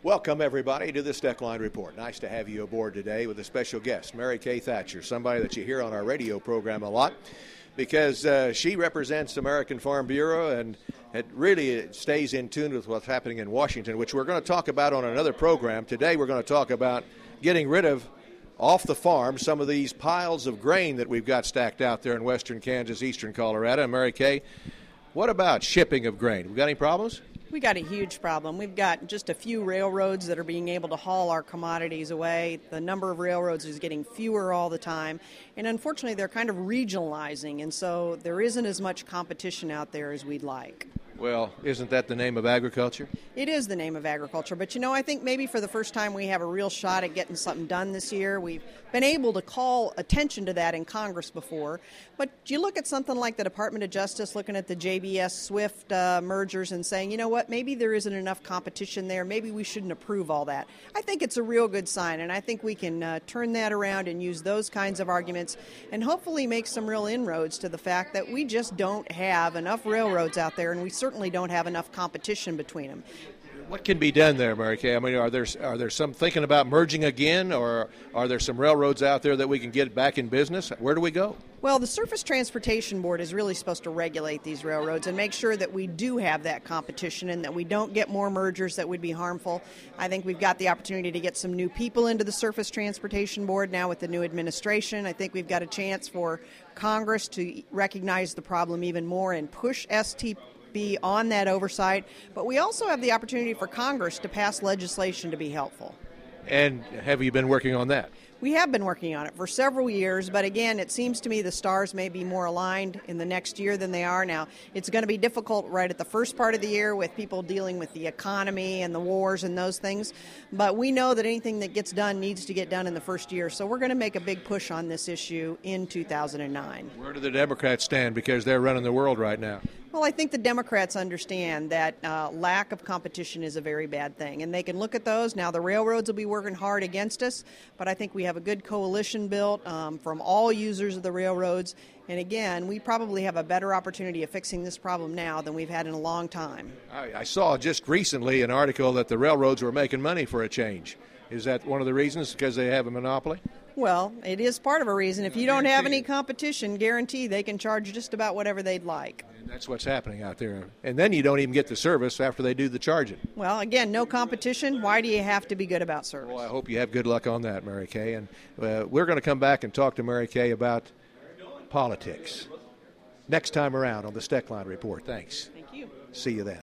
Welcome, everybody, to the Steckline Report. Nice to have you aboard today with a special guest, Mary Kay Thatcher, somebody that you hear on our radio program a lot because she represents American Farm Bureau and it really stays in tune with what's happening in Washington, which we're going to talk about on another program. Today we're going to talk about getting rid of, off the farm, some of these piles of grain that we've got stacked out there in western Kansas, eastern Colorado. And Mary Kay, what about shipping of grain? We got any problems? We got a huge problem. We've got just a few railroads that are being able to haul our commodities away. The number of railroads is getting fewer all the time. And unfortunately, they're kind of regionalizing, and so there isn't as much competition out there as we'd like. Well, isn't that the name of agriculture? It is the name of agriculture, but I think maybe for the first time we have a real shot at getting something done this year. We've been able to call attention to that in Congress before, but you look at something like the Department of Justice looking at the JBS Swift mergers and saying, you know what, maybe there isn't enough competition there, maybe we shouldn't approve all that. I think it's a real good sign, and I think we can turn that around and use those kinds of arguments and hopefully make some real inroads to the fact that we just don't have enough railroads out there, and we certainly don't have enough competition between them. What can be done there, Mary Kay? I mean, are there some thinking about merging again, or are there some railroads out there that we can get back in business? Where do we go? Well, the Surface Transportation Board is really supposed to regulate these railroads and make sure that we do have that competition and that we don't get more mergers that would be harmful. I think we've got the opportunity to get some new people into the Surface Transportation Board now with the new administration. I think we've got a chance for Congress to recognize the problem even more and push STP on that oversight, but we also have the opportunity for Congress to pass legislation to be helpful. And have you been working on that? We have been working on it for several years, but again, it seems to me the stars may be more aligned in the next year than they are now. It's going to be difficult right at the first part of the year with people dealing with the economy and the wars and those things, but we know that anything that gets done needs to get done in the first year, so we're going to make a big push on this issue in 2009. Where do the Democrats stand, because they're running the world right now? Well, I think the Democrats understand that lack of competition is a very bad thing, and they can look at those. Now, the railroads will be working hard against us, but I think we have a good coalition built from all users of the railroads. And again, we probably have a better opportunity of fixing this problem now than we've had in a long time. I saw just recently an article that the railroads were making money for a change. Is that one of the reasons, because they have a monopoly? Well, it is part of a reason. If you don't have any competition, guarantee they can charge just about whatever they'd like. And that's what's happening out there. And then you don't even get the service after they do the charging. Well, again, no competition. Why do you have to be good about service? Well, I hope you have good luck on that, Mary Kay. And we're going to come back and talk to Mary Kay about politics next time around on the Steckline Report. Thanks. Thank you. See you then.